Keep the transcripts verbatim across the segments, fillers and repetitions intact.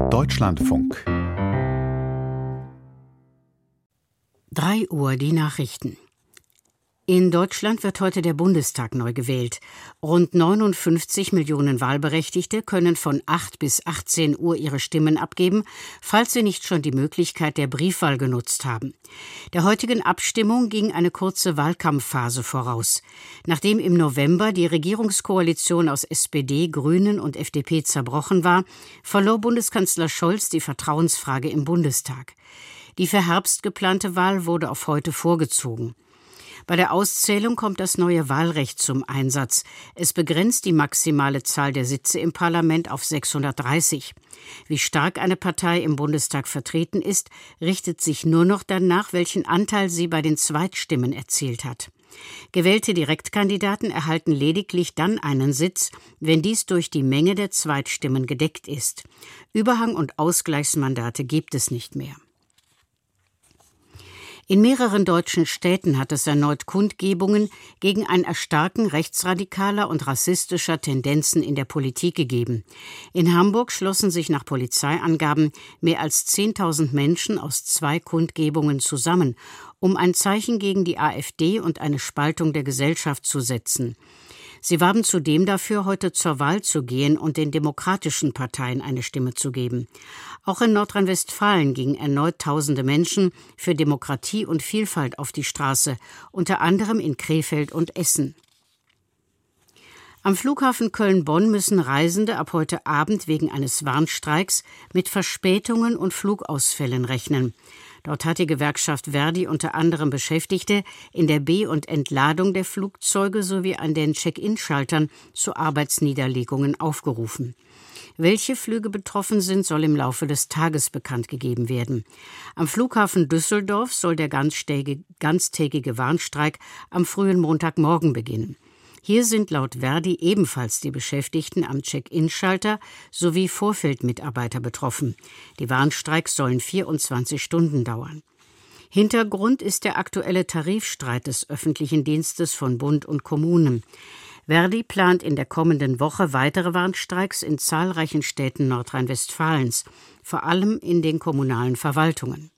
Deutschlandfunk. drei Uhr die Nachrichten. In Deutschland wird heute der Bundestag neu gewählt. Rund neunundfünfzig Millionen Wahlberechtigte können von acht bis achtzehn Uhr ihre Stimmen abgeben, falls sie nicht schon die Möglichkeit der Briefwahl genutzt haben. Der heutigen Abstimmung ging eine kurze Wahlkampfphase voraus. Nachdem im November die Regierungskoalition aus S P D, Grünen und F D P zerbrochen war, verlor Bundeskanzler Scholz die Vertrauensfrage im Bundestag. Die für Herbst geplante Wahl wurde auf heute vorgezogen. Bei der Auszählung kommt das neue Wahlrecht zum Einsatz. Es begrenzt die maximale Zahl der Sitze im Parlament auf sechshundertdreißig. Wie stark eine Partei im Bundestag vertreten ist, richtet sich nur noch danach, welchen Anteil sie bei den Zweitstimmen erzielt hat. Gewählte Direktkandidaten erhalten lediglich dann einen Sitz, wenn dies durch die Menge der Zweitstimmen gedeckt ist. Überhang- und Ausgleichsmandate gibt es nicht mehr. In mehreren deutschen Städten hat es erneut Kundgebungen gegen ein Erstarken rechtsradikaler und rassistischer Tendenzen in der Politik gegeben. In Hamburg schlossen sich nach Polizeiangaben mehr als zehntausend Menschen aus zwei Kundgebungen zusammen, um ein Zeichen gegen die AfD und eine Spaltung der Gesellschaft zu setzen. Sie warben zudem dafür, heute zur Wahl zu gehen und den demokratischen Parteien eine Stimme zu geben. Auch in Nordrhein-Westfalen gingen erneut tausende Menschen für Demokratie und Vielfalt auf die Straße, unter anderem in Krefeld und Essen. Am Flughafen Köln-Bonn müssen Reisende ab heute Abend wegen eines Warnstreiks mit Verspätungen und Flugausfällen rechnen. Dort hat die Gewerkschaft Verdi unter anderem Beschäftigte in der Be- und Entladung der Flugzeuge sowie an den Check-in-Schaltern zu Arbeitsniederlegungen aufgerufen. Welche Flüge betroffen sind, soll im Laufe des Tages bekannt gegeben werden. Am Flughafen Düsseldorf soll der ganztägige, ganztägige Warnstreik am frühen Montagmorgen beginnen. Hier sind laut Verdi ebenfalls die Beschäftigten am Check-in-Schalter sowie Vorfeldmitarbeiter betroffen. Die Warnstreiks sollen vierundzwanzig Stunden dauern. Hintergrund ist der aktuelle Tarifstreit des öffentlichen Dienstes von Bund und Kommunen. Verdi plant in der kommenden Woche weitere Warnstreiks in zahlreichen Städten Nordrhein-Westfalens, vor allem in den kommunalen Verwaltungen.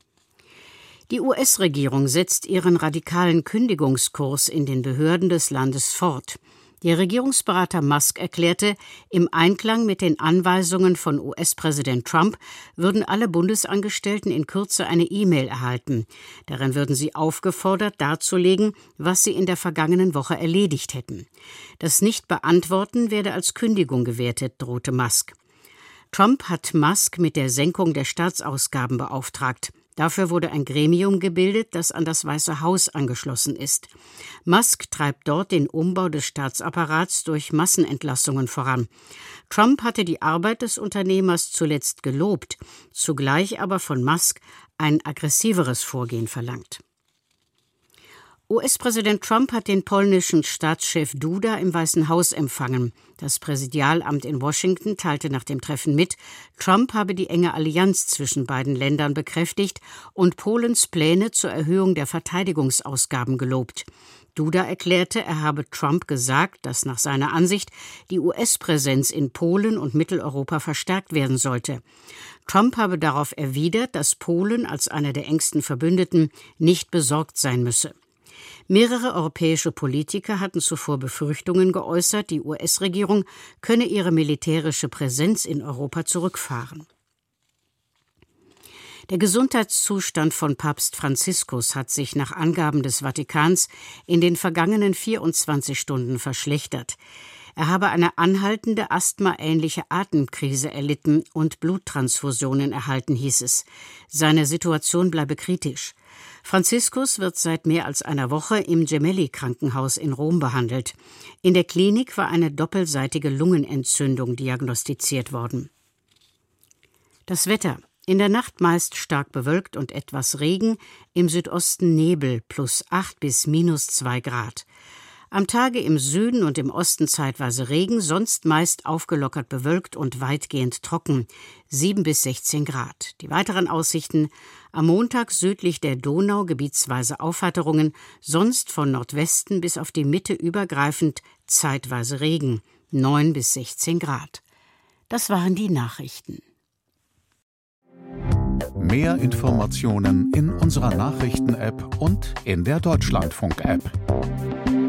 Die U S-Regierung setzt ihren radikalen Kündigungskurs in den Behörden des Landes fort. Der Regierungsberater Musk erklärte, im Einklang mit den Anweisungen von U S-Präsident Trump würden alle Bundesangestellten in Kürze eine E-Mail erhalten. Darin würden sie aufgefordert, darzulegen, was sie in der vergangenen Woche erledigt hätten. Das Nichtbeantworten werde als Kündigung gewertet, drohte Musk. Trump hat Musk mit der Senkung der Staatsausgaben beauftragt. Dafür wurde ein Gremium gebildet, das an das Weiße Haus angeschlossen ist. Musk treibt dort den Umbau des Staatsapparats durch Massenentlassungen voran. Trump hatte die Arbeit des Unternehmers zuletzt gelobt, zugleich aber von Musk ein aggressiveres Vorgehen verlangt. U S-Präsident Trump hat den polnischen Staatschef Duda im Weißen Haus empfangen. Das Präsidialamt in Washington teilte nach dem Treffen mit, Trump habe die enge Allianz zwischen beiden Ländern bekräftigt und Polens Pläne zur Erhöhung der Verteidigungsausgaben gelobt. Duda erklärte, er habe Trump gesagt, dass nach seiner Ansicht die U S-Präsenz in Polen und Mitteleuropa verstärkt werden sollte. Trump habe darauf erwidert, dass Polen als einer der engsten Verbündeten nicht besorgt sein müsse. Mehrere europäische Politiker hatten zuvor Befürchtungen geäußert, die U S-Regierung könne ihre militärische Präsenz in Europa zurückfahren. Der Gesundheitszustand von Papst Franziskus hat sich nach Angaben des Vatikans in den vergangenen vierundzwanzig Stunden verschlechtert. Er habe eine anhaltende asthmaähnliche Atemkrise erlitten und Bluttransfusionen erhalten, hieß es. Seine Situation bleibe kritisch. Franziskus wird seit mehr als einer Woche im Gemelli-Krankenhaus in Rom behandelt. In der Klinik war eine doppelseitige Lungenentzündung diagnostiziert worden. Das Wetter. In der Nacht meist stark bewölkt und etwas Regen, im Südosten Nebel plus acht bis minus zwei Grad. Am Tage im Süden und im Osten zeitweise Regen, sonst meist aufgelockert bewölkt und weitgehend trocken, sieben bis sechzehn Grad. Die weiteren Aussichten: am Montag südlich der Donau gebietsweise Aufheiterungen, sonst von Nordwesten bis auf die Mitte übergreifend zeitweise Regen, neun bis sechzehn Grad. Das waren die Nachrichten. Mehr Informationen in unserer Nachrichten-App und in der Deutschlandfunk-App.